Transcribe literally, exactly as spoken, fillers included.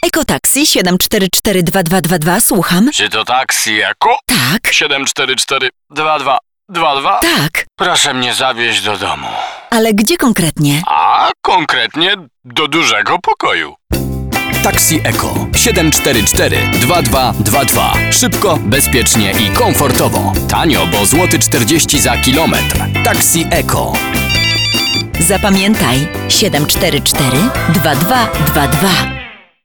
Ekotaksi siedem cztery cztery dwa dwa dwa dwa, słucham. Czy to taksi Eko? Tak, siedem cztery cztery dwa dwa dwa dwa? tak. Proszę mnie zawieźć do domu. Ale gdzie konkretnie? A konkretnie do dużego pokoju. Taksi Eko siedem cztery cztery dwa dwa dwa dwa. Szybko, bezpiecznie i komfortowo. Tanio, bo złoty czterdzieści za kilometr. Taksi Eko. Zapamiętaj siedem cztery cztery dwa dwa dwa dwa.